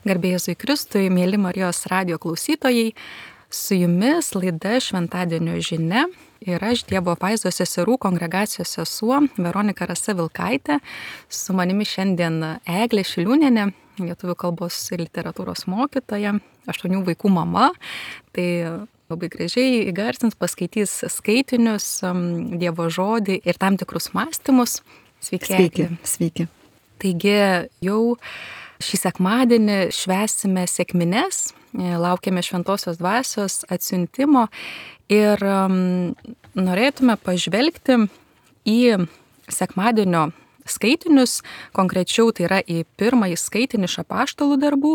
Garbė Jėzui Kristui, mėly Marijos radijo klausytojai, su jumis laida Šventadienio žinia ir aš Dievo apvaizdos seserų kongregacijos sesuo Veronika Rasa Vilkaitė. Su manimi šiandien Eglė Šiliūnienė, lietuvių kalbos ir literatūros mokytoja, 8 vaikų mama. Tai labai gražiai įgarsins, paskaitys skaitinius, Dievo žodį ir tam tikrus mąstymus. Sveiki. Sveiki. Taigi jau šį sekmadienį švęsime sekmines, laukiame šventosios dvasios atsiuntimo ir norėtume pažvelgti į sekmadienio skaitinius, konkrečiau tai yra į pirmąjį skaitinį iš apaštalų darbų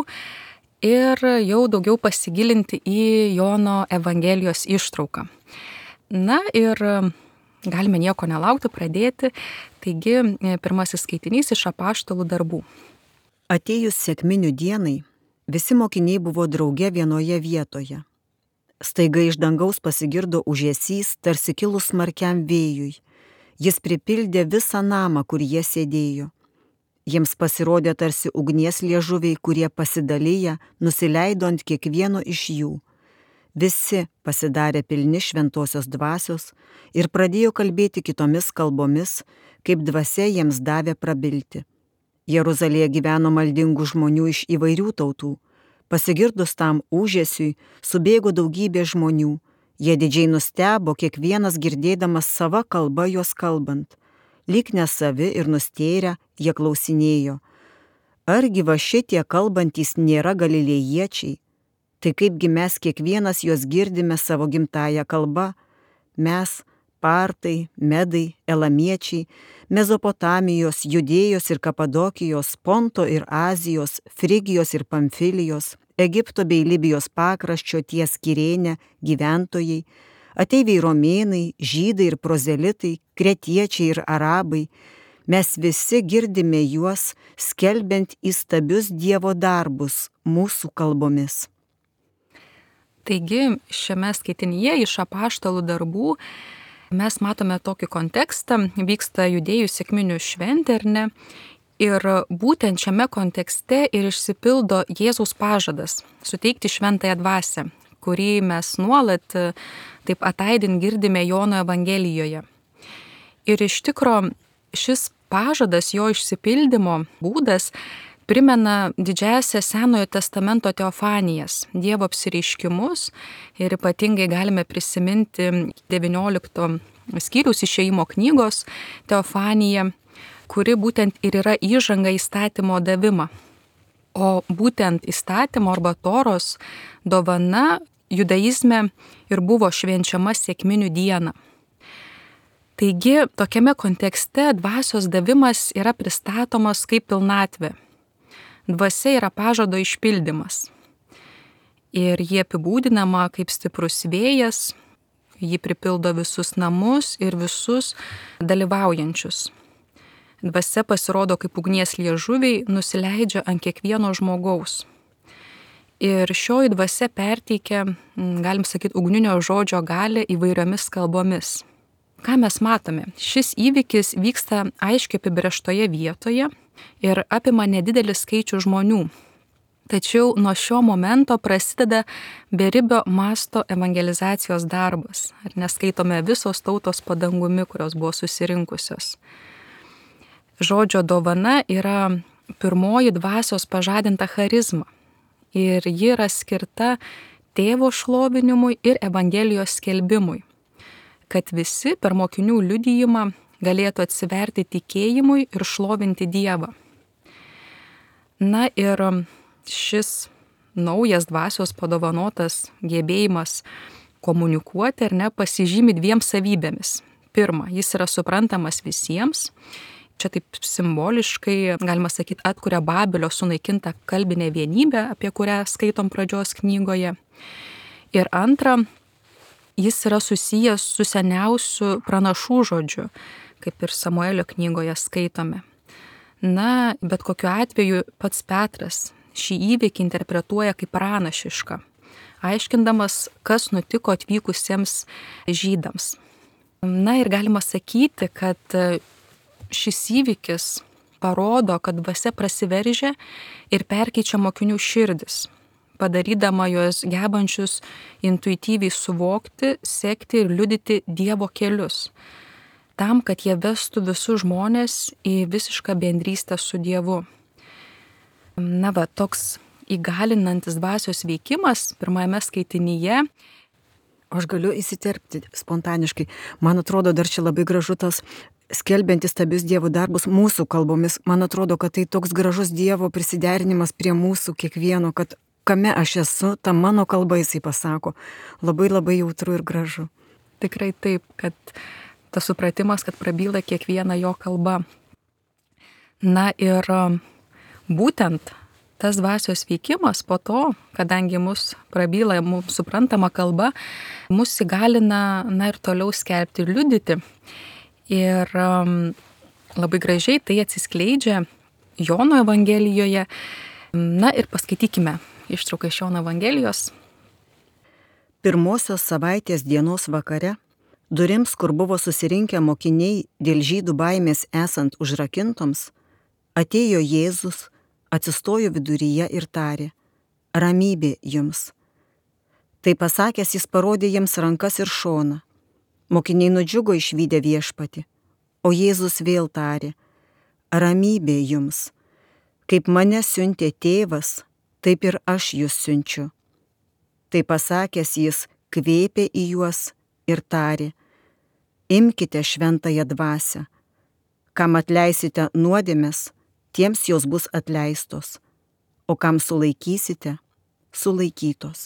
ir jau daugiau pasigilinti į Jono Evangelijos ištrauką. Na ir galime nieko nelaukti, pradėti. Taigi pirmasis skaitinys iš apaštalų darbų. Atėjus sekminių dienai, visi mokiniai buvo drauge vienoje vietoje. Staiga iš dangaus pasigirdo ūžesys, tarsi kilus smarkiam vėjui. Jis pripildė visą namą, kur jie sėdėjo. Jiems pasirodė tarsi ugnies liežuviai, kurie pasidaliję nusileido ant kiekvieno iš jų. Visi pasidarė pilni šventosios dvasios ir pradėjo kalbėti kitomis kalbomis, kaip dvasia jiems davė prabilti. Jeruzalėje gyveno maldingų žmonių iš įvairių tautų. Pasigirdus tam ūžesiui, subėgo daugybė žmonių. Jie didžiai nustebo, kiekvienas girdėdamas sava kalba juos kalbant. Lyg nesavi ir nustėrę, jie klausinėjo: argi va šitie kalbantys nėra galilėjiečiai? Tai kaipgi mes kiekvienas juos girdime savo gimtąją kalbą? Mes, partai, medai, elamiečiai, Mezopotamijos, Judėjos ir Kapadokijos, Ponto ir Azijos, Frigijos ir Pamfilijos, Egipto bei Libijos pakraščio ties Kirėne gyventojai, ateiviai romėnai, žydai ir prozelitai, kretiečiai ir arabai, mes visi girdime juos skelbiant įstabius Dievo darbus mūsų kalbomis. Taigi šiame skaitinyje iš apaštalų darbų mes matome tokį kontekstą, vyksta judėjų sekminių šventė, ar ne? Ir būtent šiame kontekste ir išsipildo Jėzaus pažadas suteikti šventąją dvasią, kurį mes nuolat taip ataidint girdime Jono Evangelijoje. Ir iš tikro šis pažadas, jo išsipildymo būdas primena didžiąsias Senojo testamento teofanijas, Dievo apsireiškimus ir ypatingai galime prisiminti 19 skyriaus Išėjimo knygos teofaniją, kuri būtent ir yra įžanga įstatymo davimą. O būtent įstatymo arba Toros dovana judaizme ir buvo švenčiama sekminių dieną. Taigi tokiame kontekste dvasios davimas yra pristatomas kaip pilnatvė. Dvasia yra pažado išpildymas. Ir jie apibūdinama kaip stiprus vėjas, ji pripildo visus namus ir visus dalyvaujančius. Dvasia pasirodo kaip ugnies liežuviai, nusileidžia ant kiekvieno žmogaus. Ir šioji dvasia perteikia, galim sakyti, ugninio žodžio galią įvairiomis kalbomis. Ką mes matome? Šis įvykis vyksta aiškiai apibrėžtoje vietoje ir apima nedidelį skaičių žmonių. Tačiau nuo šio momento prasideda beribio masto evangelizacijos darbas. Ar neskaitome visos tautos po dangumi, kurios buvo susirinkusios. Žodžio dovana yra pirmoji dvasios pažadinta charizma. Ir ji yra skirta tėvo šlovinimui ir Evangelijos skelbimui. Kad visi per mokinių liudijimą galėtų atsiverti tikėjimui ir šlovinti Dievą. Na ir šis naujas dvasios padovanotas gebėjimas komunikuoti ar ne pasižymi 2 savybėmis. Pirma, jis yra suprantamas visiems. Čia taip simboliškai, galima sakyti, atkuria Babelio sunaikintą kalbinę vienybę, apie kurią skaitom pradžios knygoje. Ir antra, jis yra susijęs su seniausiu pranašų žodžiu, kaip ir Samuelio knygoje skaitome. Na, bet kokiu atveju pats Petras šį įvykį interpretuoja kaip pranašišką, aiškindamas, kas nutiko atvykusiems žydams. Na ir galima sakyti, kad šis įvykis parodo, kad dvasia prasiveržia ir perkeičia mokinių širdis, padarydama juos gebančius intuityviai suvokti, sekti ir liudyti Dievo kelius, tam, kad jie vestų visus žmonės į visišką bendrystę su Dievu. Toks įgalinantis dvasios veikimas pirmajame skaitinyje. Aš galiu įsiterpti spontaniškai. Man atrodo, dar čia labai gražu tas skelbiantis stabius Dievo darbus mūsų kalbomis. Man atrodo, kad tai toks gražus Dievo prisiderinimas prie mūsų kiekvieno, kad kame aš esu, ta mano kalba jisai pasako. Labai labai jautru ir gražu. Tikrai taip, kad tas supratimas, kad prabyla kiekviena jo kalba. Ir būtent tas dvasios veikimas po to, kadangi mus prabyla, mums suprantama kalba, mus įgalina, ir toliau skelbti ir liudyti. Ir labai gražiai tai atsiskleidžia Jono Evangelijoje. Ir paskaitykime ištrauką iš Jono Evangelijos. Pirmosios savaitės dienos vakare, durims, kur buvo susirinkę mokiniai dėl žydų baimės esant užrakintoms, atėjo Jėzus, atsistojo viduryje ir tarė: ramybė jums. Tai pasakęs, jis parodė jiems rankas ir šoną. Mokiniai nudžiugo išvydę Viešpatį, o Jėzus vėl tarė: ramybė jums. Kaip mane siuntė tėvas, taip ir aš jūs siunčiu. Tai pasakęs, jis kvėpė į juos ir tarė: imkite šventąją dvasią. Kam atleisite nuodėmes, tiems jos bus atleistos, o kam sulaikysite, sulaikytos.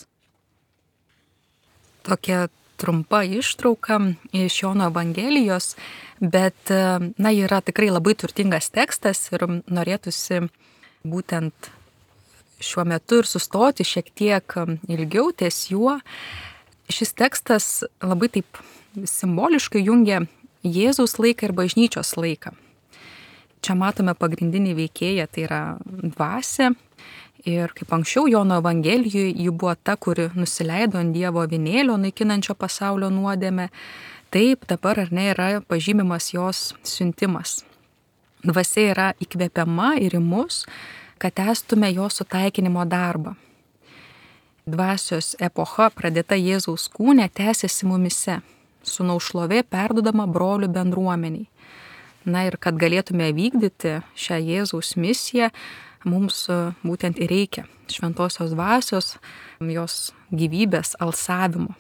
Tokia trumpa ištrauka iš Jono Evangelijos, bet yra tikrai labai turtingas tekstas ir norėtųsi būtent šiuo metu ir sustoti šiek tiek ilgiau ties juo. Šis tekstas labai taip simboliškai jungia Jėzaus laiką ir bažnyčios laiką. Čia matome pagrindinį veikėją, tai yra dvasia. Ir kaip anksčiau Jono Evangelijoje, ji buvo ta, kuri nusileido ant Dievo avinėlio naikinančio pasaulio nuodėmę. Taip dabar yra pažymimas jos siuntimas. Dvasia yra įkvepiama ir į mus, kad tęstume jo sutaikinimo darbą. Dvasios epocha pradėta Jėzaus kūne tęsiasi mumise, sūnaus šlovė perduodama brolių bendruomeniai. Ir kad galėtume vykdyti šią Jėzaus misiją, mums būtent ir reikia šventosios dvasios, jos gyvybės alsavimo.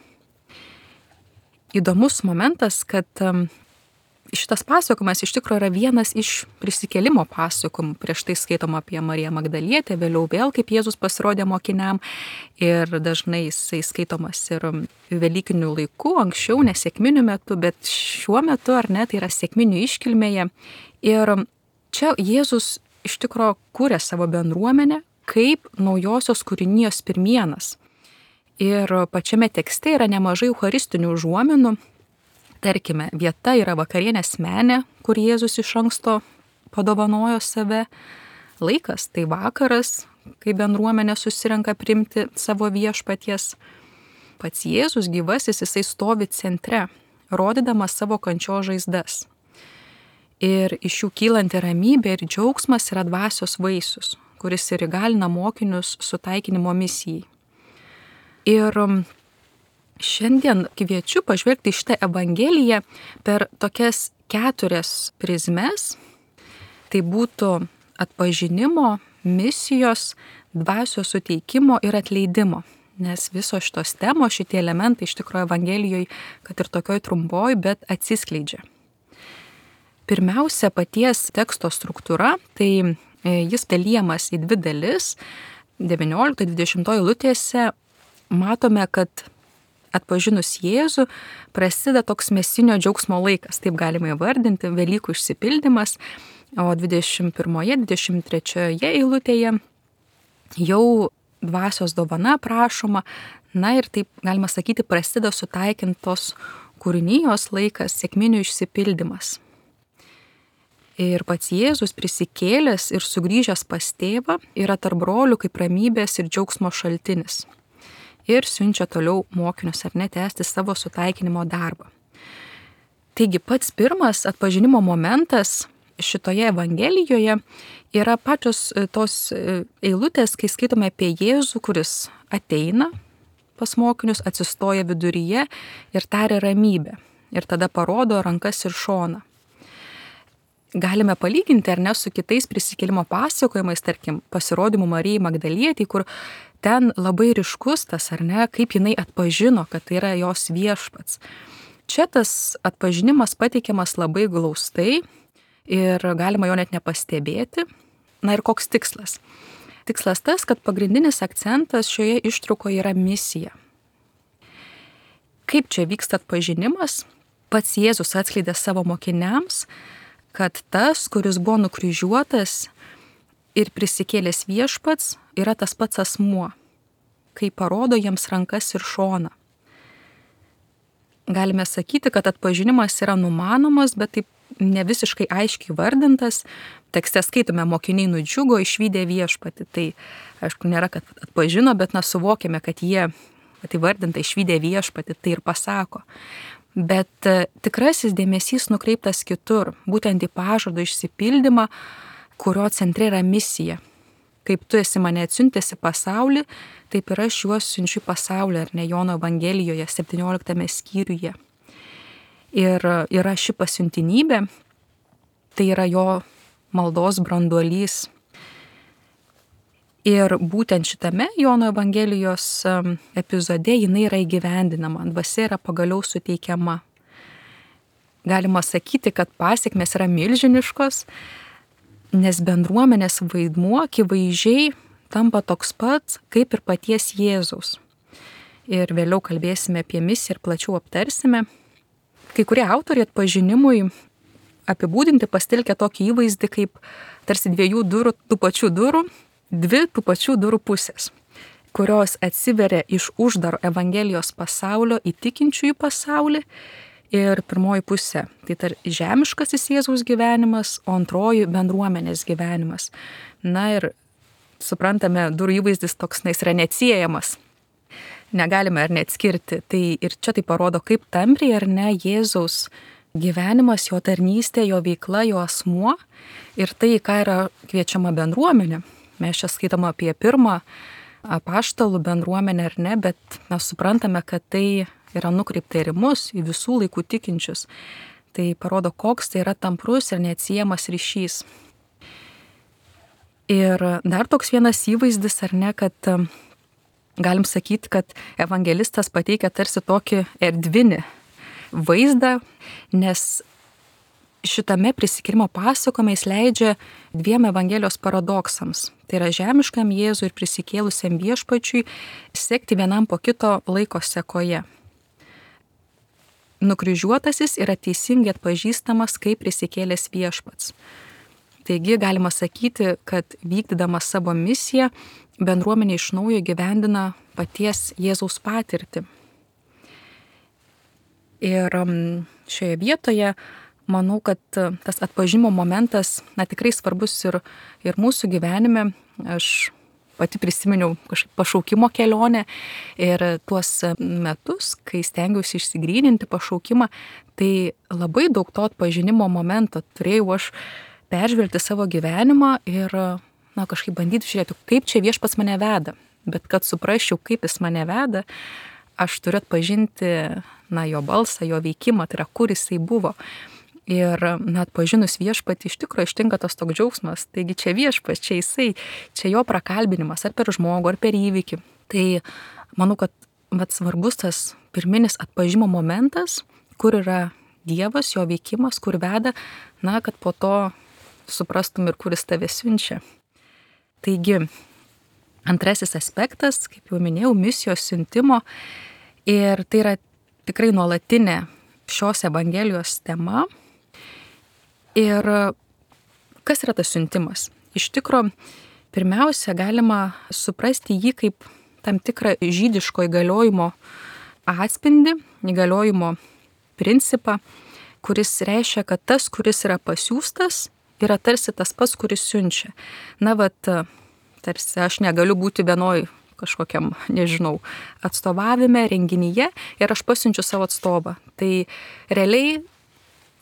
Įdomus momentas, kad šitas pasakojimas iš tikrųjų yra vienas iš prisikėlimo pasakojimų. Prieš tai skaitoma apie Mariją Magdalietę, vėliau vėl kaip Jėzus pasirodė mokiniam ir dažnai jisai skaitomas ir velykiniu laiku, anksčiau, ne sekminių metu, bet šiuo metu, tai yra sekminių iškilmėje. Ir čia Jėzus iš tikrųjų kūrė savo bendruomenę kaip naujosios kūrinijos pirmienas. Ir pačiame tekste yra nemažai eucharistinių užuominų. Tarkime, vieta yra vakarienės menė, kur Jėzus iš anksto padovanojo save. Laikas tai vakaras, kai bendruomenė susirenka priimti savo viešpaties. Pats Jėzus gyvasis, jisai stovi centre, rodydamas savo kančios žaizdas. Ir iš jų kylanti ramybė ir džiaugsmas yra dvasios vaisius, kuris ir įgalina mokinius sutaikinimo misijai. Ir šiandien kviečiu pažvelgti šitą Evangeliją per tokias 4 prizmes. Tai būtų atpažinimo, misijos, dvasios suteikimo ir atleidimo. Nes visos šitos temos, šitie elementai iš tikrųjų Evangelijoje, kad ir tokioj trumpoj, bet atsiskleidžia. Pirmiausia, paties teksto struktūra, tai jis dalyjamas į 2 dalis. 19-20 eilutėse matome, kad atpažinus Jėzų prasideda toks mesinio džiaugsmo laikas, taip galima įvardinti, Velykų išsipildymas, o 21-23 eilutėje jau dvasios dovana prašoma, ir taip galima sakyti prasideda sutaikintos kūrinijos laikas, sekminių išsipildymas. Ir pats Jėzus prisikėlęs ir sugrįžęs pas tėvą yra tarp brolių kaip ramybės ir džiaugsmo šaltinis. Ir siunčia toliau mokinius tęsti savo sutaikinimo darbą. Taigi pats pirmas atpažinimo momentas šitoje Evangelijoje yra pačios tos eilutės, kai skaitome apie Jėzų, kuris ateina pas mokinius, atsistoja viduryje ir taria ramybę. Ir tada parodo rankas ir šoną. Galime palyginti, ar ne, su kitais prisikėlimo pasakojimais, tarkim, pasirodymu Marijai Magdalietei, kur ten labai ryškus tas, ar ne, kaip jinai atpažino, kad tai yra jos viešpats. Čia tas atpažinimas pateikiamas labai glaustai ir galima jo net nepastebėti. Na ir koks tikslas? Tikslas tas, kad pagrindinis akcentas šioje ištraukoje yra misija. Kaip čia vyksta atpažinimas? Pats Jėzus atskleidė savo mokiniams, kad tas, kuris buvo nukryžiuotas ir prisikėlęs viešpats, yra tas pats asmuo, kai parodo jiems rankas ir šoną. Galime sakyti, kad atpažinimas yra numanomas, bet taip ne visiškai aiškiai vardintas. Tekste skaitome, mokiniai nudžiugo išvydę viešpatį. Tai, aišku, nėra, kad atpažino, bet suvokiame, kad jie įvardinta išvydę viešpatį, tai ir pasako. Bet tikrasis dėmesys nukreiptas kitur, būtent į pažado išsipildymą, kurio centre yra misija. Kaip tu esi mane atsiuntęs į pasaulį, taip ir aš juos siunčiu į pasaulį, ar ne, Jono Evangelijoje 17 skyriuje. Ir yra ši pasiuntinybė, tai yra jo maldos branduolys. Ir būtent šitame Jono Evangelijos epizode jinai yra įgyvendinama, dvasia yra pagaliau suteikiama. Galima sakyti, kad pasekmės yra milžiniškos, nes bendruomenės vaidmuo akivaizdžiai tampa toks pat, kaip ir paties Jėzaus. Ir vėliau kalbėsime apie misiją ir plačiau aptarsime. Kai kurie autoriai atpažinimui apibūdinti pasitelkia tokį įvaizdį kaip tarsi dviejų pačių durų pusės, kurios atsiveria iš uždaro Evangelijos pasaulio į tikinčiųjų pasaulį. Ir pirmoji pusė tai žemiškasis Jėzaus gyvenimas, o antroji bendruomenės gyvenimas. Na ir suprantame, durų įvaizdis toks yra neatsiejamas. Negalime ar neatskirti. Tai ir čia tai parodo, kaip tampriai ar ne Jėzaus gyvenimas, jo tarnystė, jo veikla, jo asmuo ir tai, ką yra kviečiama bendruomenė. Mes čia skaitome apie pirmą apaštalų bendruomenę ar ne, bet mes suprantame, kad tai yra nukreipta ir į mus, į visų laikų tikinčius. Tai parodo, koks tai yra tamprus ir neatsiejamas ryšys. Ir dar toks vienas įvaizdis, ar ne, kad galim sakyti, kad evangelistas pateikia tarsi tokį erdvinį vaizdą, nes šitame prisikėlimo pasakojime jis leidžia dviem Evangelijos paradoksams. Tai yra žemiškam Jėzui ir prisikėlusiam viešpačiui sekti vienam po kito laiko sekoje. Nukryžiuotasis yra teisingai atpažįstamas kaip prisikėlęs viešpats. Taigi galima sakyti, kad vykdydamas savo misiją, bendruomenė iš naujo gyvendina paties Jėzaus patirtį. Ir šioje vietoje manau, kad tas atpažinimo momentas tikrai svarbus ir mūsų gyvenime. Aš pati prisiminiau kažkaip pašaukimo kelionę ir tuos metus, kai stengiausi išsigryninti pašaukimą, tai labai daug to atpažinimo momento turėjau aš peržvelgti savo gyvenimą ir kažkaip bandyti žiūrėti, kaip čia viešpats mane veda. Bet kad suprasčiau, kaip jis mane veda, aš turiu atpažinti jo balsą, jo veikimą, tai yra kur jisai buvo. Ir atpažinus viešpatį iš tikrųjų ištinka tas toks džiaugsmas. Taigi čia viešpats, čia jisai, čia jo prakalbinimas ar per žmogų, ar per įvykį. Tai manau, kad svarbus tas pirminis atpažinimo momentas, kur yra Dievas, jo veikimas, kur veda, kad po to suprastum ir kuris tave siunčia. Taigi, antrasis aspektas, kaip jau minėjau, misijos siuntimo. Ir tai yra tikrai nuolatinė šios Evangelijos tema. Ir kas yra tas siuntimas? Iš tikro, pirmiausia, galima suprasti jį kaip tam tikrą žydiško įgaliojimo atspindį, įgaliojimo principą, kuris reiškia, kad tas, kuris yra pasiųstas, yra tarsi tas pats, kuris siunčia. Tarsi aš negaliu būti vienoj kažkokiam, atstovavime, renginyje ir aš pasiunčiu savo atstovą. Tai realiai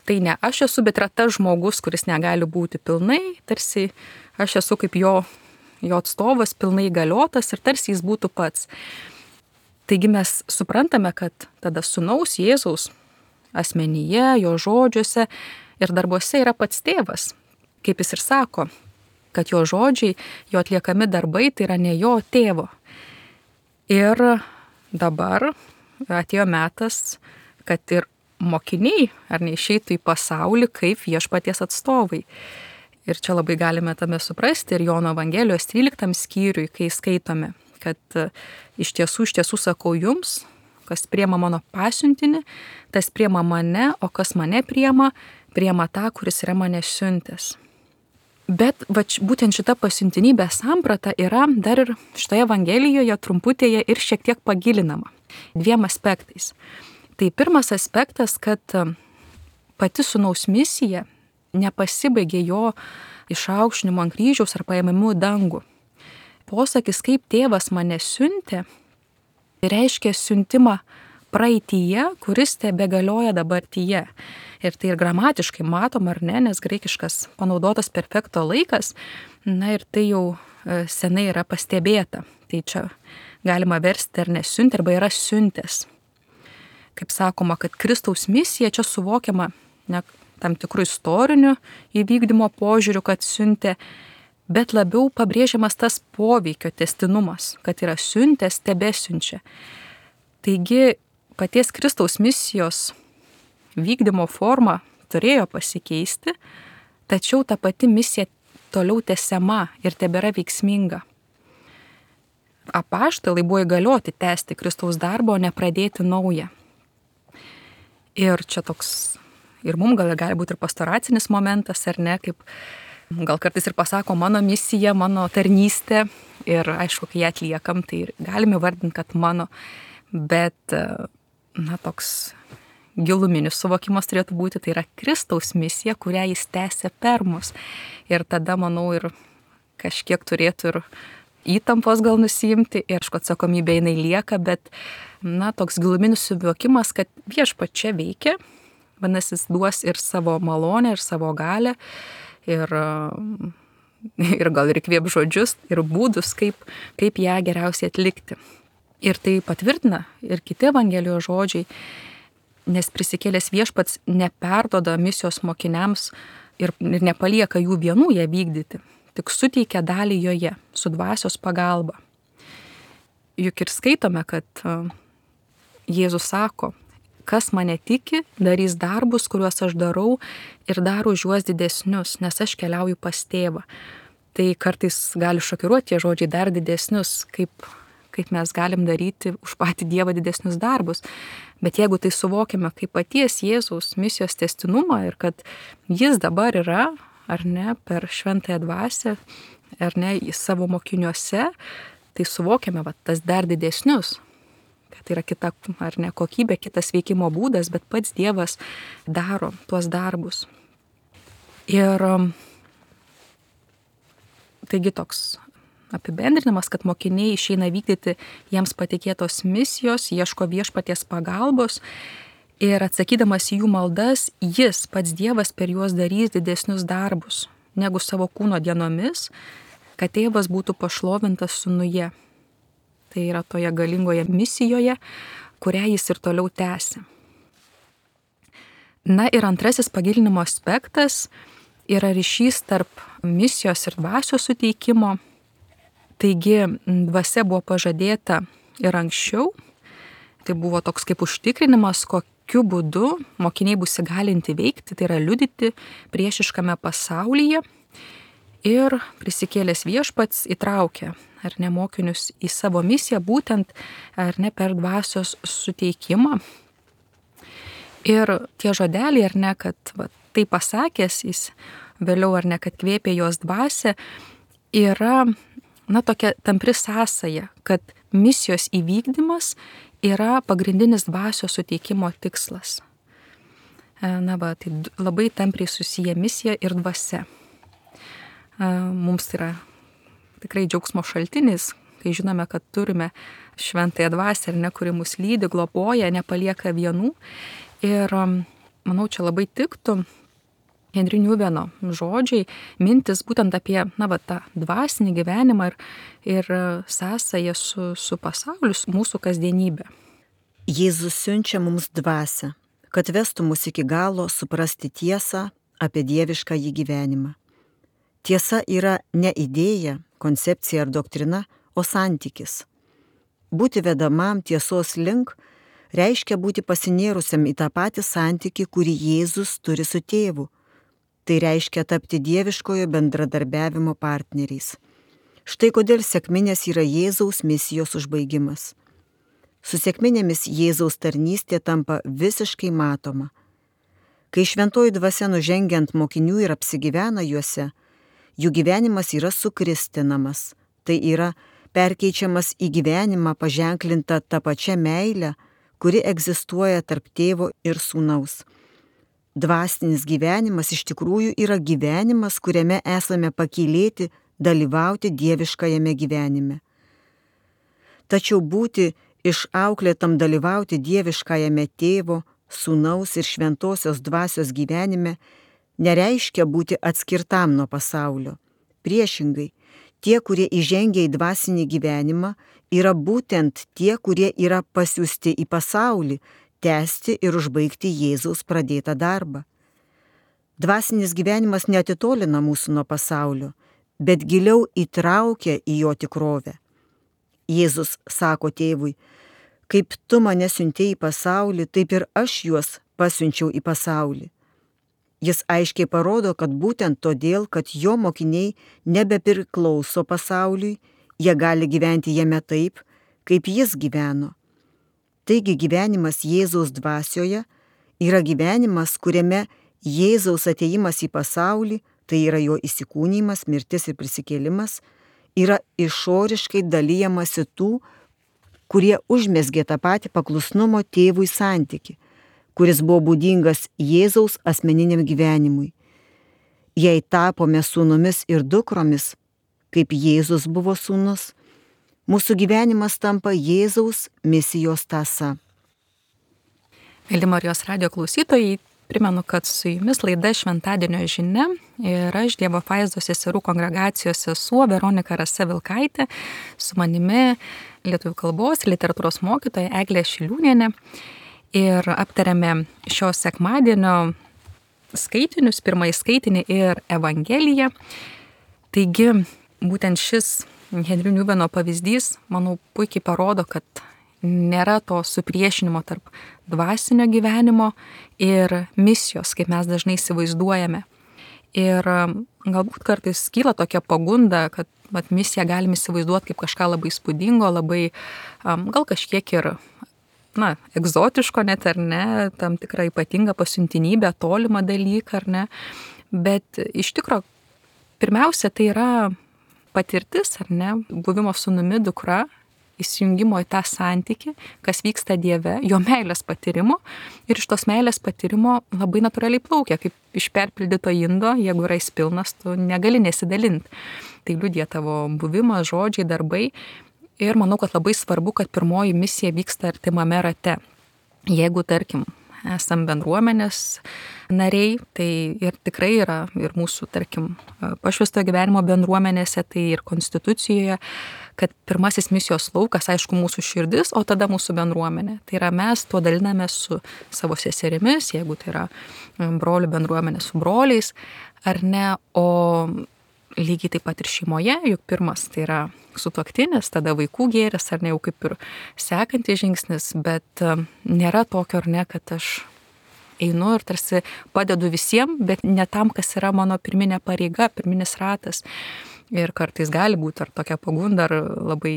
tai ne aš esu, bet yra tas žmogus, kuris negali būti pilnai, tarsi aš esu kaip jo atstovas, pilnai įgaliotas ir tarsi jis būtų pats. Taigi mes suprantame, kad tada sūnaus Jėzaus asmenyje, jo žodžiuose ir darbuose yra pats tėvas. Kaip jis ir sako, kad jo žodžiai, jo atliekami darbai tai yra ne jo tėvo. Ir dabar atėjo metas, kad ir mokiniai ar neišeitų į pasaulį kaip viešpaties atstovai. Ir čia labai galime tame suprasti ir Jono Evangelijos 13 skyriui, kai skaitome, kad iš tiesų sakau jums, kas priema mano pasiuntinį, tas priema mane, o kas mane priema tą, kuris yra mane siuntęs. Bet būtent šita pasiuntinybė samprata yra dar ir šitoje Evangelijoje trumputėje ir šiek tiek pagilinama. 2 aspektais. Tai pirmas aspektas, kad pati sūnaus misija nepasibaigė jo išaukštinimo ant kryžiaus ar paėmimu į dangų. Posakis, kaip tėvas mane siuntė, reiškia siuntimą praeityje, kuris tebegalioja dabartyje. Ir tai ir gramatiškai matom, ar ne, nes graikiškas panaudotas perfekto laikas, na ir tai jau senai yra pastebėta. Tai čia galima versti ar nesiuntė, arba yra siuntęs. Kaip sakoma, kad Kristaus misija čia suvokiama ne tam tikrų istorinių įvykdymo požiūrių, kad siuntė, bet labiau pabrėžiamas tas poveikio tęstinumas, kad yra siuntęs, tebesiunčia. Taigi paties Kristaus misijos vykdymo forma turėjo pasikeisti, tačiau ta pati misija toliau tęsiama ir tebėra veiksminga. Apaštalai buvo įgalioti tęsti Kristaus darbą, o ne pradėti naują. Ir čia toks, ir mums gali būti ir pastoracinis momentas, ar ne, kaip gal kartais ir pasako mano misija, mano tarnystė ir aišku, kai ją atliekam, tai galime vardinti, kad mano, bet toks giluminis suvokimas turėtų būti, tai yra Kristaus misija, kurią jis tęsia per mus. Ir tada, manau, ir kažkiek turėtų ir įtampos gal nusiimti, ir aišku, atsakomybė jinai lieka, bet toks giluminis suvokimas, kad viešpats čia veikia, vadinasi, jis duos ir savo malonę, ir savo galią, ir gal ir įkvėp žodžius, ir būdus, kaip ją geriausiai atlikti. Ir tai patvirtina ir kiti Evangelijos žodžiai, nes prisikėlęs viešpats neperduoda misijos mokiniams ir nepalieka jų vienų ją vykdyti, tik suteikia dalį joje su dvasios pagalba. Juk ir skaitome, kad Jėzus sako, kas mane tiki, darys darbus, kuriuos aš darau ir daro už juos didesnius, nes aš keliauju pas tėvą. Tai kartais gali šokiruoti tie žodžiai dar didesnius, kaip mes galim daryti už patį Dievą didesnius darbus. Bet jeigu tai suvokiame kaip paties Jėzaus misijos tęstinumą ir kad jis dabar yra, ar ne, per šventąją dvasią, ar ne, į savo mokiniuose, tai suvokiame tas dar didesnius. Kad tai yra kita, ar ne, kokybė, kitas veikimo būdas, bet pats Dievas daro tuos darbus. Ir taigi toks apibendrinimas, kad mokiniai išeina vykdyti jiems patikėtos misijos, ieško viešpaties pagalbos ir atsakydamas į jų maldas, jis, pats Dievas, per juos darys didesnius darbus negu savo kūno dienomis, kad tėvas būtų pašlovintas sūnuje. Tai yra toje galingoje misijoje, kurią jis ir toliau tęsia. Na ir antrasis pagilinimo aspektas yra ryšys tarp misijos ir dvasios suteikimo. Taigi dvasia buvo pažadėta ir anksčiau, tai buvo toks kaip užtikrinimas, kokiu būdu mokiniai bus įgalinti veikti, tai yra liudyti priešiškame pasaulyje. Ir prisikėlęs viešpats įtraukė, ar ne, mokinius į savo misiją, būtent, ar ne, per dvasios suteikimą. Ir tie žodeliai, ar ne, kad tai pasakęs jis vėliau, ar ne, kad kvėpė jos dvasią, yra tokia tampri sąsaja, kad misijos įvykdymas yra pagrindinis dvasios suteikimo tikslas. Tai labai tampriai susiję misija ir dvasia. Mums tai yra tikrai džiaugsmo šaltinis, kai žinome, kad turime šventąją dvasią, ar ne, kuri mus lydi, globoja, nepalieka vienų. Ir manau, čia labai tiktų Henri Niuveno žodžiai, mintis būtent apie, tą dvasinį gyvenimą ir sąsąją su pasauliu, su mūsų kasdienybė. Jėzus siunčia mums dvasią, kad vestų mus iki galo suprasti tiesą apie dieviškąjį gyvenimą. Tiesa yra ne idėja, koncepcija ar doktrina, o santykis. Būti vedamam tiesos link reiškia būti pasinėrusiam į tą patį santykį, kurį Jėzus turi su tėvu. Tai reiškia tapti dieviškojo bendradarbiavimo partneriais. Štai kodėl sekminės yra Jėzaus misijos užbaigimas. Su sekminėmis Jėzaus tarnystė tampa visiškai matoma. Kai šventoji dvasia nužengiant mokinių ir apsigyvena juose, jų gyvenimas yra sukristinamas, tai yra perkeičiamas į gyvenimą paženklintą tą pačią meilę, kuri egzistuoja tarp tėvo ir sūnaus. Dvasinis gyvenimas iš tikrųjų yra gyvenimas, kuriame esame pakylėti dalyvauti dieviškajame gyvenime. Tačiau būti išauklėtam dalyvauti dieviškajame tėvo, sūnaus ir šventosios dvasios gyvenime nereiškia būti atskirtam nuo pasaulio. Priešingai, tie, kurie įžengia į dvasinį gyvenimą, yra būtent tie, kurie yra pasiųsti į pasaulį, tęsti ir užbaigti Jėzaus pradėtą darbą. Dvasinis gyvenimas neatitolina mūsų nuo pasaulio, bet giliau įtraukia į jo tikrovę. Jėzus sako tėvui, kaip tu mane siuntei į pasaulį, taip ir aš juos pasiunčiau į pasaulį. Jis aiškiai parodo, kad būtent todėl, kad jo mokiniai nebepriklauso pasauliui, jie gali gyventi jame taip, kaip jis gyveno. Taigi gyvenimas Jėzaus dvasioje yra gyvenimas, kuriame Jėzaus atėjimas į pasaulį, tai yra jo įsikūnymas, mirtis ir prisikėlimas, yra išoriškai dalyjamasi tų, kurie užmezgė tą patį paklusnumo tėvui santykį, kuris buvo būdingas Jėzaus asmeniniam gyvenimui. Jei tapome sūnumis ir dukromis, kaip Jėzus buvo sūnus, mūsų gyvenimas tampa Jėzaus misijos tąsa. Mėly Marijos radijo klausytojai, primenu, kad su jumis laida Šventadienio žinia ir aš Dievo apvaizdos seserų kongregacijos sesuo Veronika Rasa Vilkaitė, su manimi lietuvių kalbos ir literatūros mokytoja Eglė Šiliūnienė. Ir aptarėme šio sekmadienio skaitinius, pirmąjį skaitinį ir Evangeliją. Taigi, būtent šis Henri Niuveno pavyzdys, manau, puikiai parodo, kad nėra to supriešinimo tarp dvasinio gyvenimo ir misijos, kaip mes dažnai įsivaizduojame. Ir galbūt kartais kyla tokia pagunda, kad misiją galime įsivaizduoti kaip kažką labai įspūdingo, labai gal kažkiek ir egzotiško net ar ne, tam tikrą ypatingą pasiuntinybę, tolimą dalyką ar ne. Bet iš tikro, pirmiausia, tai yra patirtis, ar ne, buvimo sūnumi dukra, įsijungimo į tą santykį, kas vyksta Dieve, jo meilės patyrimo ir iš tos meilės patyrimo labai natūraliai plaukia, kaip iš perpildyto indo, jeigu yra jis pilnas, tu negali nesidalinti. Tai liudija tavo buvimas, žodžiai, darbai ir manau, kad labai svarbu, kad pirmoji misija vyksta artimame rate. Jeigu, tarkim, esam bendruomenės nariai, tai ir tikrai yra ir mūsų, tarkim, pašvęstojo gyvenimo bendruomenėse, tai ir konstitucijoje, kad pirmasis misijos laukas, aišku, mūsų širdis, o tada mūsų bendruomenė. Tai yra mes tuo daliname su savo seserimis, jeigu tai yra brolių bendruomenė su broliais, ar ne, o lygiai taip pat ir šeimoje, juk pirmas tai yra sutuoktinis, tada vaikų gėris, ar ne, jau kaip ir sekantis žingsnis, bet nėra tokio, ar ne, kad aš einu ir tarsi padedu visiems, bet ne tam, kas yra mano pirminė pareiga, pirminis ratas. Ir kartais gali būti ar tokia pagunda, ar labai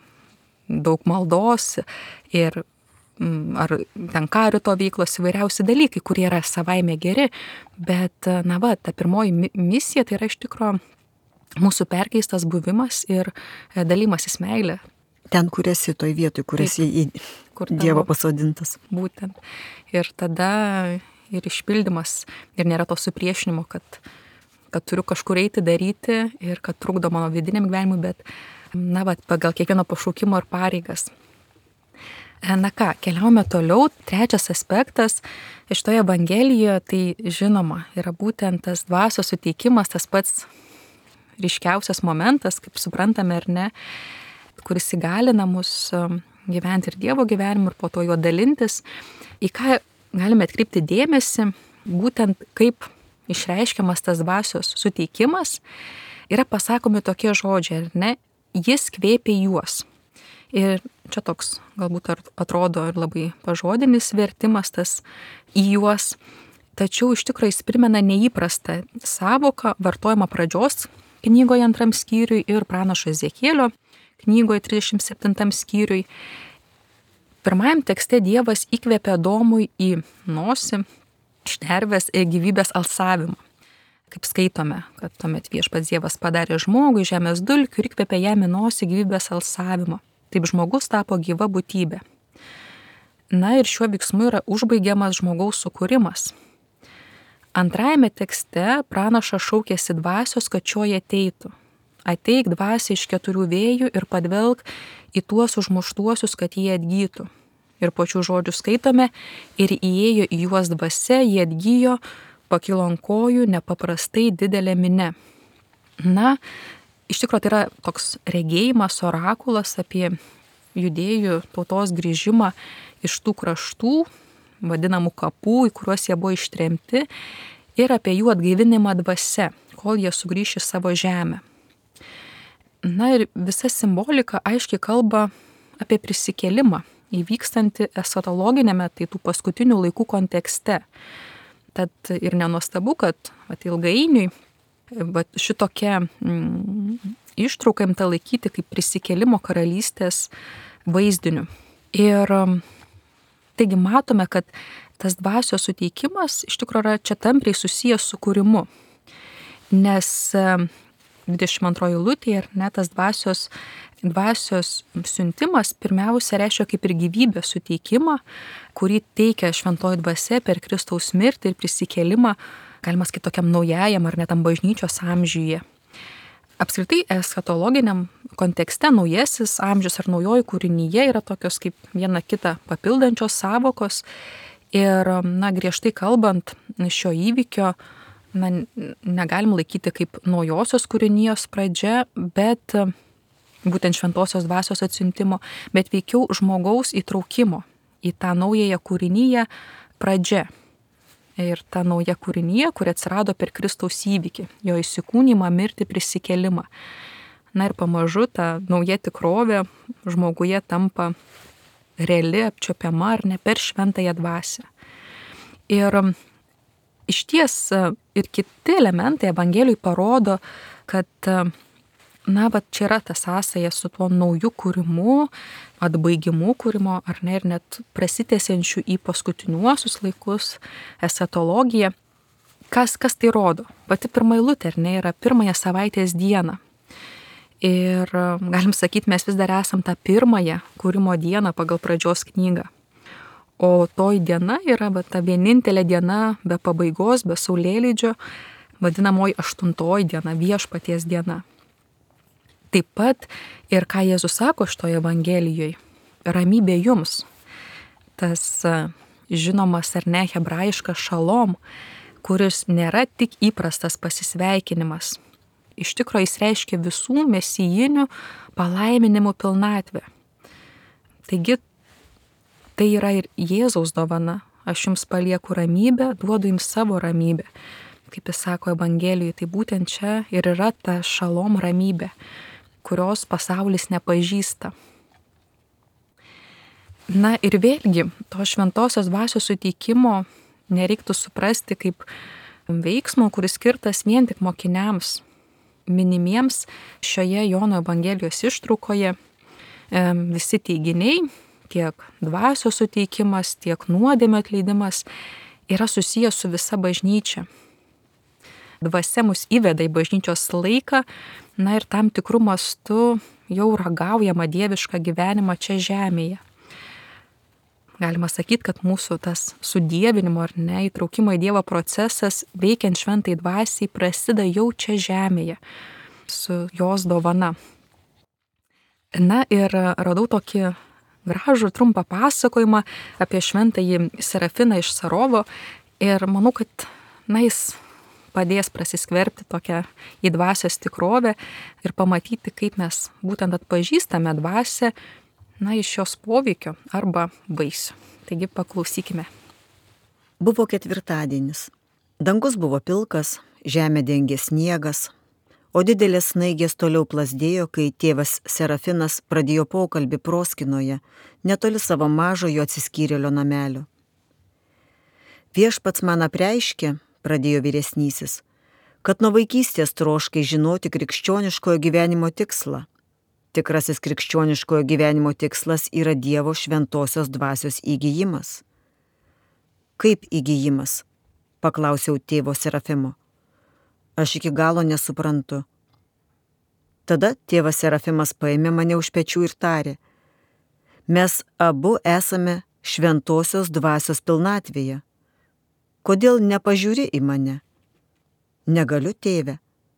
daug maldos, ir ar ten karito veiklos įvairiausi dalykai, kurie yra savaime geri, bet, ta pirmoji misija tai yra iš tikro mūsų perkeistas buvimas ir dalymasis meilė. Ten, kur esi, toj vietoj, kur esi Dievo pasodintas. Būtent. Ir tada ir išpildymas, ir nėra to supriešinimo, kad turiu kažkur eiti daryti ir kad trukdo mano vidiniam gyvenimui, bet, pagal kiekvieno pašaukimo ir pareigas. Na ką, keliaujame toliau. Trečias aspektas šitoje Evangelijoje, tai žinoma, yra būtent tas dvasios suteikimas, tas pats ryškiausias momentas, kaip suprantame ar ne, kuris įgalina mus gyventi ir Dievo gyvenimu ir po to juo dalintis. Į ką galime atkreipti dėmesį, būtent kaip išreiškiamas tas dvasios suteikimas, yra pasakomi tokie žodžiai, ar ne, jis kvėpė juos. Ir čia toks galbūt atrodo ir labai pažodinis vertimas tas į juos, tačiau iš tikrųjų jis primena neįprastą sąvoką vartojimą pradžios knygoje 2 skyriui ir pranašo Ezekielio knygoje 37 skyriui. Pirmajam tekste Dievas įkvėpė Adomui į nosį šnervės gyvybės alsavimą. Kaip skaitome, kad tuomet viešpats Dievas padarė žmogui žemės dulkių ir įkvėpė jam į nosį gyvybės alsavimą. Taip žmogus tapo gyva būtybė. Na ir šiuo veiksmu yra užbaigiamas žmogaus sukūrimas. Antrajame tekste pranašas šaukėsi dvasios, kad šioje ateitų. Ateik dvasia iš 4 vėjų ir padvelk į tuos užmuštuosius, kad jie atgytų. Ir po šių žodžių skaitome, ir įėjo į juos dvasia, jie atgyjo, pakilo ant kojų nepaprastai didelė minia. Na, iš tikrųjų tai yra toks regėjimas, orakulas apie judėjų tautos grįžimą iš tų kraštų, vadinamų kapų, į kuriuos jie buvo ištremti, ir apie jų atgaivinimą dvasia, kol jie sugrįš į savo žemę. Na ir visa simbolika aiškiai kalba apie prisikėlimą, įvykstantį eschatologinėme, tai tų paskutinių laikų kontekste. Tad ir nenuostabu, kad ilgainiui šitokia ištrauka imta laikyti kaip prisikėlimo karalystės vaizdiniu. Ir taigi matome, kad tas dvasios suteikimas iš tikrųjų yra čia tampriai susijęs su kūrimu. Nes 22 eilutėje, ar ne, tas dvasios siuntimas pirmiausia reiškia kaip ir gyvybės suteikimą, kurį teikia šventoji dvasia per Kristaus mirtį ir prisikėlimą, galima sakyti, tokiam naujajam ar net tam bažnyčios amžiuje. Apskritai eschatologiniam kontekste naujasis amžius ar naujoji kūrinyje yra tokios kaip viena kitą papildančios sąvokos ir, griežtai kalbant, šio įvykio negalim laikyti kaip naujosios kūrinijos pradžia, bet būtent šventosios dvasios atsiuntimo, bet veikiau žmogaus įtraukimo į tą naująją kūrinyje pradžia. Ir ta nauja kūrinyje, kuri atsirado per Kristaus įvykį, jo įsikūnymą, mirtį, prisikėlimą. Na ir pamažu ta nauja tikrovė žmoguje tampa reali, apčiuopiama ar ne per šventąją dvasią. Ir išties ir kiti elementai Evangelijai parodo, kad čia yra ta sąsaja su tuo nauju kūrimu, atbaigimu kūrimo, ar ne, ir net prasitęsiančių į paskutiniuosius laikus eschatologiją. Kas tai rodo? Pati pirma eilutė, ar ne, yra pirmąją savaitės dieną. Ir galim sakyti, mes vis dar esam tą pirmąją kūrimo dieną pagal pradžios knygą. O toj diena yra ta vienintelė diena be pabaigos, be saulėlydžio, vadinamoji 8 diena, viešpaties diena. Taip pat ir ką Jėzus sako šitoje Evangelijoje, ramybė jums. Tas žinomas ar ne hebrajiškas šalom, kuris nėra tik įprastas pasisveikinimas. Iš tikrųjų jis reiškia visų mesijinių palaiminimų pilnatvę. Taigi tai yra ir Jėzaus dovana. Aš jums palieku ramybę, duodu jums savo ramybę. Kaip jis sako Evangelijoje, tai būtent čia ir yra ta šalom ramybė, kurios pasaulis nepažįsta. Na ir vėlgi, to šventosios dvasios suteikimo nereiktų suprasti kaip veiksmo, kuris skirtas vien tik mokiniams, minimiems šioje Jono Evangelijos ištraukoje. Visi teiginiai, tiek dvasios suteikimas, tiek nuodėmio atleidimas yra susijęs su visa bažnyčia. Dvasia mus įveda į bažnyčios laiką, ir tam tikrų mastų jau ragaujama dievišką gyvenimą čia žemėje. Galima sakyti, kad mūsų tas sudievinimo ar ne įtraukimo į Dievą procesas veikiant šventai dvasiai prasideda jau čia žemėje su jos dovana. Na ir radau tokį gražų trumpą pasakojimą apie šventąjį Serafiną iš Sarovo ir manau, kad jis padės prasiskverbti tokią į dvasios tikrovę ir pamatyti, kaip mes būtent atpažįstame dvasią, iš jos poveikio arba vaisių. Taigi paklausykime. Buvo ketvirtadienis. Dangus buvo pilkas, žemė dengė sniegas, o didelės snaigės toliau plasdėjo, kai tėvas Serafinas pradėjo pokalbį proskinoje, netoli savo mažojo atsiskyrėlio namelio. Viešpats man apreiškė, pradėjo vyresnysis, kad nuo vaikystės troškai žinoti krikščioniškojo gyvenimo tikslą. Tikrasis krikščioniškojo gyvenimo tikslas yra Dievo šventosios dvasios įgijimas. Kaip įgijimas? Paklausiau tėvo Serafimo. Aš iki galo nesuprantu. Tada tėvas Serafimas paėmė mane už pečių ir tarė: mes abu esame šventosios dvasios pilnatvėje. Kodėl nepažiūri į mane? Negaliu, tėve.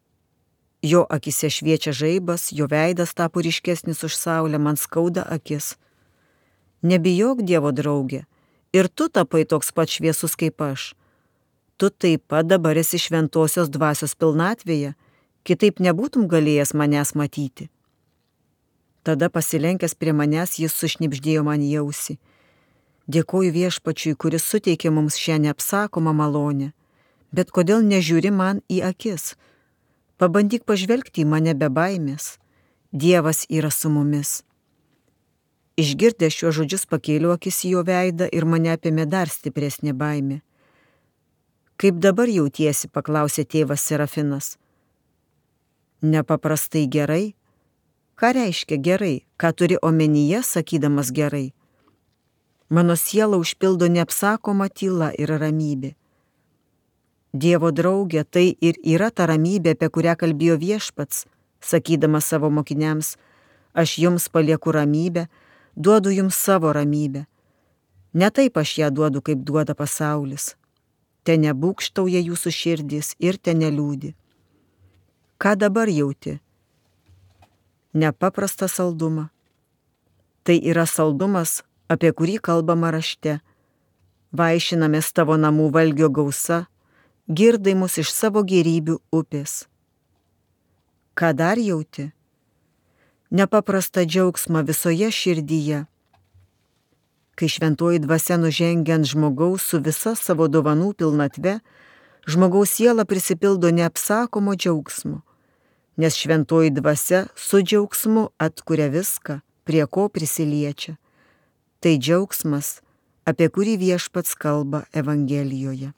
Jo akise šviečia žaibas, jo veidas tapo ryškesnis už saulę, man skauda akis. Nebijok, Dievo draugė, ir tu tapai toks pat šviesus kaip aš. Tu taip pat dabar esi šventosios dvasios pilnatvėje, kitaip nebūtum galėjęs manęs matyti. Tada pasilenkęs prie manęs jis sušnibždėjo man į ausį: dėkoju Viešpačiui, kuris suteikė mums šią neapsakomą malonę, bet kodėl nežiūri man į akis? Pabandyk pažvelgti į mane be baimės. Dievas yra su mumis. Išgirdęs šiuos žodžius pakėliau akis į jo veidą ir mane apėmė dar stipresnė baimė. Kaip dabar jautiesi? Paklausė tėvas Serafinas. Nepaprastai gerai. Ką reiškia gerai? Ką turi omenyje, sakydamas gerai? Mano sielą užpildo neapsakoma tyla ir ramybė. Dievo draugė, tai ir yra ta ramybė, apie kurią kalbėjo Viešpats, sakydamas savo mokiniams: aš jums palieku ramybę, duodu jums savo ramybę. Ne taip aš ją duodu, kaip duoda pasaulis. Te nebūkštauja jūsų širdys ir te neliūdi. Ką dabar jauti? Nepaprastą saldumą. Tai yra saldumas, apie kurį kalbama rašte. Vaišinamės tavo namų valgio gausa, girdai mus iš savo gėrybių upės. Ką dar jauti? Nepaprastą džiaugsmą visoje širdyje. Kai šventoji dvasia nužengia ant žmogaus su visa savo dovanų pilnatve, žmogaus siela prisipildo neapsakomo džiaugsmo, nes šventoji dvasia su džiaugsmu atkuria viską, prie ko prisiliečia. Tai džiaugsmas, apie kurį Viešpats kalba Evangelijoje.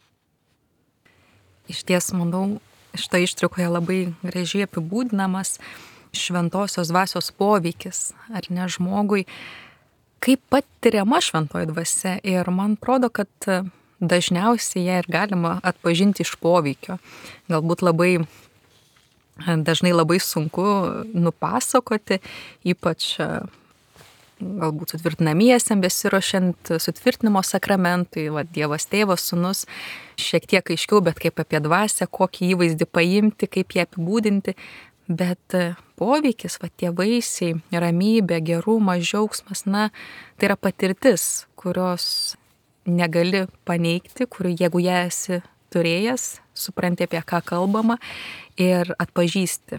Iš ties, manau, šitoje ištraukoje labai gražiai apibūdinamas šventosios dvasios poveikis, ar ne, žmogui, kaip patiriama šventoji dvasia. Ir man atrodo, kad dažniausiai ją ir galima atpažinti iš poveikio. Galbūt dažnai labai sunku nupasakoti, ypač galbūt sutvirtinamiesiam besiruošiant sutvirtinimo sakramentui, Dievas Tėvas, Sūnus, šiek tiek aiškiau, bet kaip apie dvasią, kokį įvaizdį paimti, kaip ją apibūdinti, bet poveikis, tie vaisiai, ramybė, gerumas, džiaugsmas, tai yra patirtis, kurios negali paneigti, kurių jeigu ją esi turėjęs, supranti, apie ką kalbama ir atpažįsti,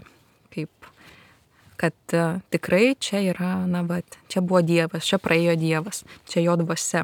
kad tikrai čia yra, čia buvo Dievas, čia praėjo Dievas, čia jo dvasia.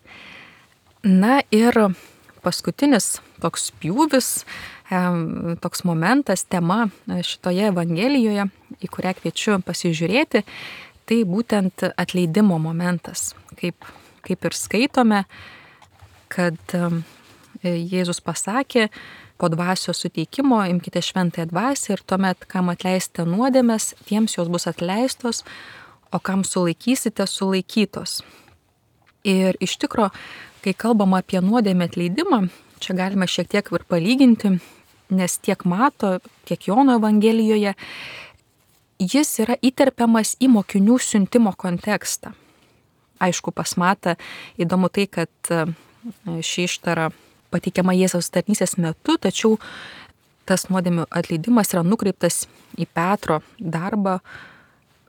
Ir paskutinis toks pjūvis, toks momentas, tema šitoje Evangelijoje, į kurią kviečiu pasižiūrėti, tai būtent atleidimo momentas. Kaip ir skaitome, kad Jėzus pasakė, po dvasios suteikimo imkite šventąją dvasią ir tuomet, kam atleisite nuodėmes, tiems jos bus atleistos, o kam sulaikysite, sulaikytos. Ir iš tikro, kai kalbama apie nuodėmę atleidimą, čia galime šiek tiek ir palyginti, nes tiek Mato, tiek Jono Evangelijoje jis yra įterpiamas į mokinių siuntimo kontekstą. Aišku, pas Matą įdomu tai, kad ši ištara pateikiama Jėzaus tarnystės metu, tačiau tas nuodėmių atleidimas yra nukreiptas į Petro darbą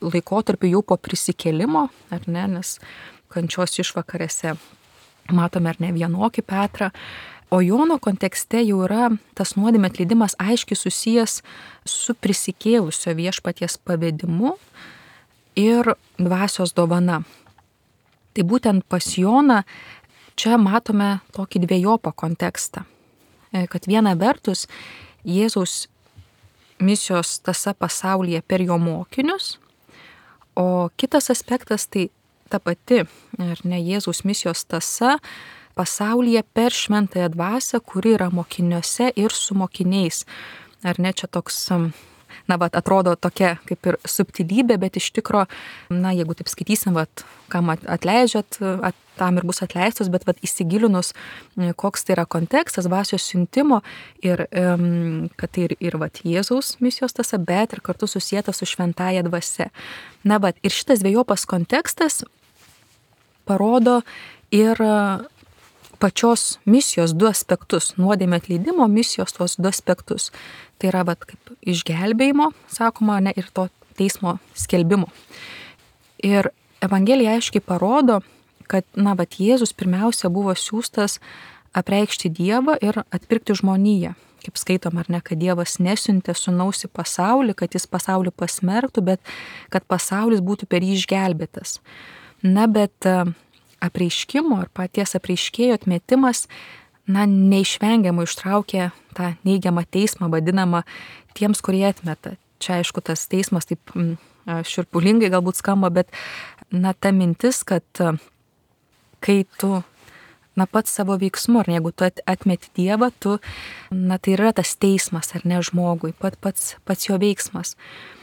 laikotarpiu jau po prisikėlimo, ar ne, nes kančios išvakarėse matome ar ne vienokį Petrą, o Jono kontekste jau yra tas nuodėmės atleidimas aiškiai susijęs su prisikėlusio viešpaties pavedimu ir dvasios dovana. Tai būtent pas Joną čia matome tokį dviejopą kontekstą, kad viena vertus Jėzaus misijos tąsa pasaulyje per jo mokinius, o kitas aspektas tai ta pati, ar ne, Jėzaus misijos tąsa pasaulyje per šventąją dvasią, kuri yra mokiniuose ir su mokiniais. Ar ne, čia toks, atrodo tokia kaip ir subtilybė, bet iš tikro, jeigu taip skaitysim, kam atleidžiat, tam ir bus atleistos, bet įsigilinus, koks tai yra kontekstas dvasios siuntimo ir kad tai ir Jėzaus misijos tąsa, bet ir kartu susijęta su šventąja dvasia. Ir šitas dvejopas kontekstas parodo ir pačios misijos du aspektus, nuodėmės atleidimo misijos tos du aspektus. Tai yra kaip išgelbėjimo, sakoma, ne, ir to teismo skelbimo. Ir Evangelija aiškiai parodo, kad Jėzus pirmiausia buvo siųstas apreikšti Dievą ir atpirkti žmoniją. Kaip skaitom, ar ne, kad Dievas nesiuntė sūnaus į pasaulį, kad jis pasaulį pasmerktų, bet kad pasaulis būtų per jį išgelbėtas. Bet apreiškimo ar paties apreiškėjo atmetimas, neišvengiamai ištraukė tą neigiamą teismą, vadinamą tiems, kurie atmeta. Čia aišku, tas teismas taip šiurpulingai galbūt skamba, bet ta mintis, kad kai tu pats savo veiksmu, ar jeigu tu atmeti Dievą, tai yra tas teismas, ar ne, žmogui, pats jo veiksmas.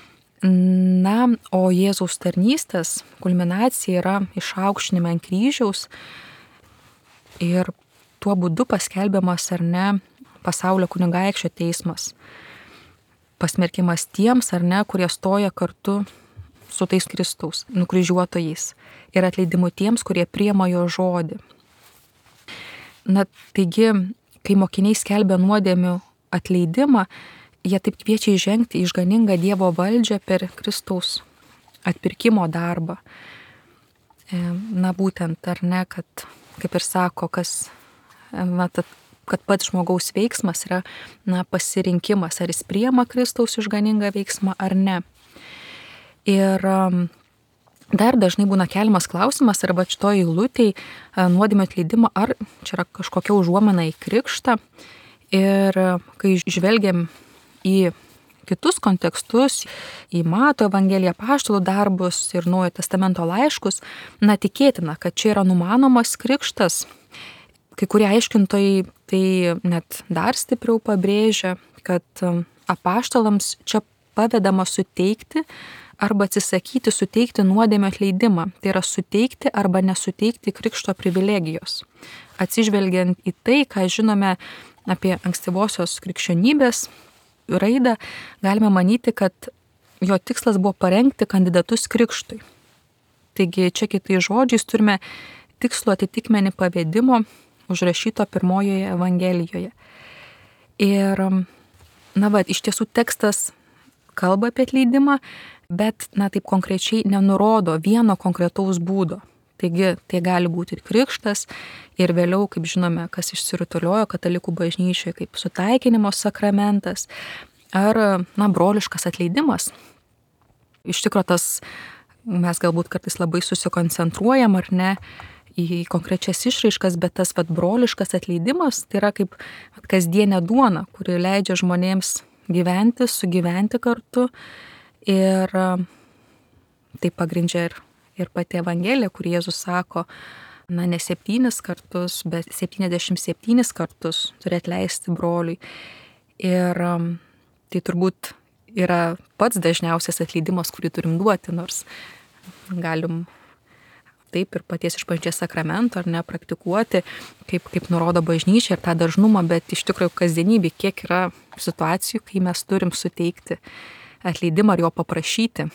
O Jėzaus tarnystės kulminacija yra išaukštinime ant kryžiaus ir tuo būdu paskelbiamas, ar ne, pasaulio kunigaikščio teismas. Pasmerkimas tiems, ar ne, kurie stoja kartu su tais Kristaus nukryžiuotojais ir atleidimu tiems, kurie priima jo žodį. Taigi, kai mokiniai skelbia nuodėmių atleidimą, jie taip kviečia įžengti į išganingą Dievo valdžią per Kristaus atpirkimo darbą. Būtent, ar ne, kad, kaip ir sako, kad pats žmogaus veiksmas yra pasirinkimas, ar jis priima Kristaus išganingą veiksmą ar ne. Ir dar dažnai būna keliamas klausimas, arba šitoj eilutėj nuodėmių atleidimą, ar čia yra kažkokia užuomina į krikštą. Ir kai žvelgiam į kitus kontekstus, į Mato Evangeliją, apaštalų darbus ir Naujojo testamento laiškus, tikėtina, kad čia yra numanomas krikštas. Kai kurie aiškintojai tai net dar stipriau pabrėžia, kad apaštalams čia pavedama suteikti arba atsisakyti suteikti nuodėmių atleidimą. Tai yra suteikti arba nesuteikti krikšto privilegijos. Atsižvelgiant į tai, ką žinome apie ankstyvosios krikščionybės raidą, galime manyti, kad jo tikslas buvo parengti kandidatus krikštui. Taigi čia kitais žodžiais turime tikslų atitikmenį pavedimo užrašyto pirmojoje Evangelijoje. Ir, iš tiesų tekstas kalba apie atleidimą, bet, taip konkrečiai nenurodo vieno konkretaus būdo. Taigi tai gali būti ir krikštas, ir vėliau, kaip žinome, kas išsirutuliojo katalikų bažnyčioje kaip sutaikinimo sakramentas, ar, broliškas atleidimas. Iš tikro tas, mes galbūt kartais labai susikoncentruojam, ar ne, į konkrečias išraiškas, bet tas broliškas atleidimas tai yra kaip kasdienė duona, kuri leidžia žmonėms gyventi, sugyventi kartu ir tai pagrindžia ir pati Evangelija, kur Jėzus sako, ne 7 kartus, bet 77 kartus turi atleisti broliui. Ir tai turbūt yra pats dažniausias atleidimas, kurį turim duoti, nors galim taip ir paties išpažinties sakramento, ar ne, praktikuoti, kaip nurodo bažnyčia ir tą dažnumą, bet iš tikrųjų kasdienybė, kiek yra situacijų, kai mes turim suteikti atleidimą ar jo paprašyti.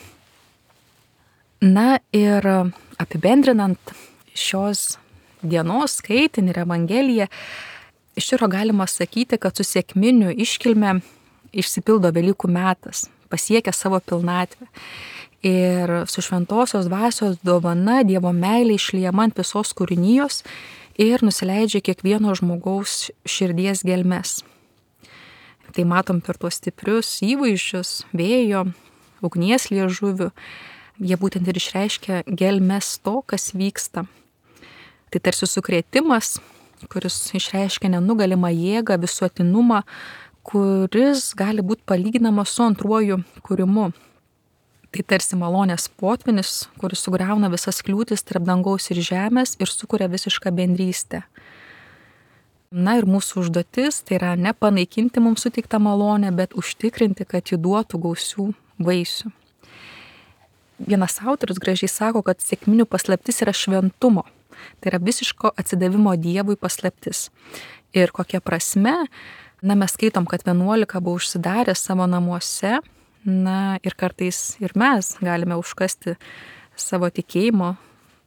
Ir apibendrinant šios dienos skaitinį ir Evangeliją, iš tikrųjų galima sakyti, kad su sekminių iškilme išsipildo Velykų metas, pasiekia savo pilnatvę. Ir su šventosios dvasios dovana Dievo meilė išliejama ant visos kūrinijos ir nusileidžia kiekvieno žmogaus širdies gelmes. Tai matom per tuos stiprius įvaizdžius vėjo, ugnies liežuvių. Jie būtent ir išreiškia gelmes to, kas vyksta. Tai tarsi sukrėtimas, kuris išreiškia nenugalimą jėgą, visuotinumą, kuris gali būti palyginamas su antruoju kūrimu. Tai tarsi malonės potvynis, kuris sugriauna visas kliūtis tarp dangaus ir žemės ir sukuria visišką bendrystę. Na ir mūsų užduotis tai yra ne panaikinti mums suteiktą malonę, bet užtikrinti, kad ji duotų gausių vaisių. Vienas autorius gražiai sako, kad sekminių paslaptis yra šventumo. Tai yra visiško atsidavimo Dievui paslaptis. Ir kokia prasme, mes skaitom, kad 11 buvo užsidarę savo namuose, ir kartais ir mes galime užkasti savo tikėjimo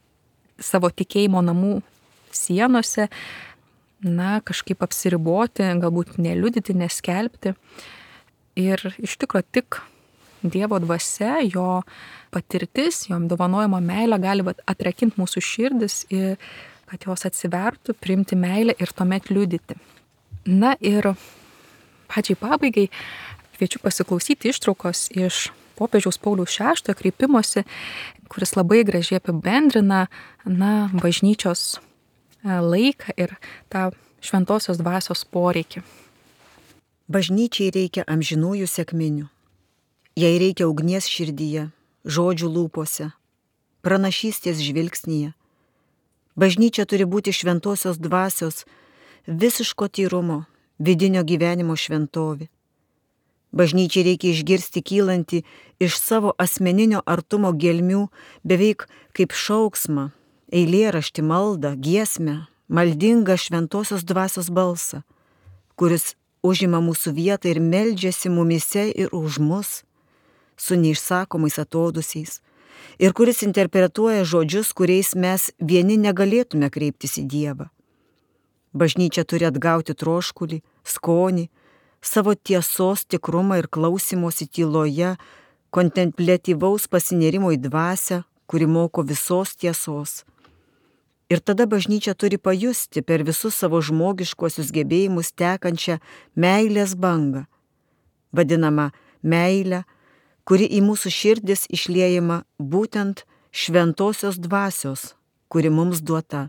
namų sienose, kažkaip apsiriboti, galbūt neliudyti, neskelbti. Ir iš tikrųjų tik Dievo dvasia, jo patirtis, jo dovanojama meilė gali atrakinti mūsų širdis ir kad jos atsivertų, priimti meilę ir tuomet liudyti. Na ir pačiai pabaigai kviečiu pasiklausyti ištraukos iš popiežiaus Pauliaus VI kreipimosi, kuris labai gražiai apibendrina bažnyčios laiką ir tą šventosios dvasios poreikį. Bažnyčiai reikia amžinųjų sekminių. Jai reikia ugnies širdyje, žodžių lūpose, pranašystės žvilgsnyje. Bažnyčia turi būti šventosios dvasios, visiško tyrumo, vidinio gyvenimo šventovė. Bažnyčiai reikia išgirsti kylantį iš savo asmeninio artumo gelmių beveik kaip šauksmą, eilėraštį, maldą, giesmę, maldingą šventosios dvasios balsą, kuris užima mūsų vietą ir meldžiasi mumyse ir už mus su neišsakomais atodusiais, ir kuris interpretuoja žodžius, kuriais mes vieni negalėtume kreiptis į Dievą. Bažnyčia turi atgauti troškulį, skonį, savo tiesos tikrumą ir klausymosi tyloje, kontempliatyvaus pasinėrimo į dvasią, kuri moko visos tiesos. Ir tada bažnyčia turi pajusti per visus savo žmogiškuosius gebėjimus tekančią meilės bangą, vadinamą meilę, kuri į mūsų širdis išliejama būtent šventosios dvasios, kuri mums duota.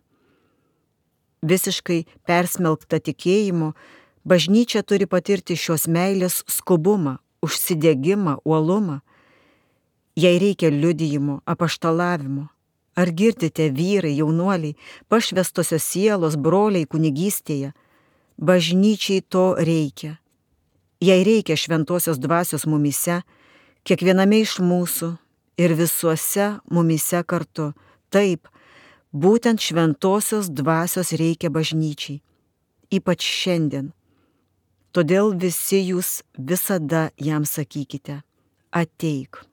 Visiškai persmelkta tikėjimo, bažnyčia turi patirti šios meilės skubumą, užsidegimą, uolumą. Jai reikia liudijimo, apaštalavimo. Ar girdite, vyrai, jaunuoliai, pašvestosios sielos, broliai kunigystėje? Bažnyčiai to reikia. Jai reikia šventosios dvasios mumyse, kiekviename iš mūsų ir visuose mumyse kartu. Taip, būtent šventosios dvasios reikia bažnyčiai, ypač šiandien. Todėl visi jūs visada jam sakykite: ateik.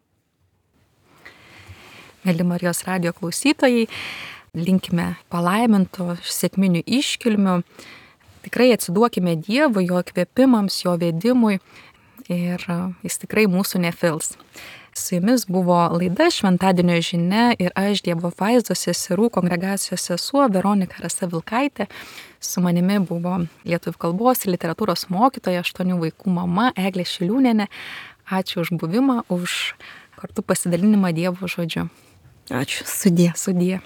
Mėly Marijos radijo klausytojai, linkime palaiminto sekminių iškilmių. Tikrai atsiduokime Dievui, jo kvėpimams, jo vedimui ir jis tikrai mūsų nefils. Su jumis buvo laida Šventadienio žinia ir aš, Dievo Vaizdos seserų kongregacijos sesuo Veronika Rasa Vilkaitė. Su manimi buvo lietuvių kalbos ir literatūros mokytoja, 8 vaikų mama Eglė Šiliūnienė. Ačiū už buvimą, už kartu pasidalinimą Dievo žodžiu. Ačiū. Sudie. Sudie.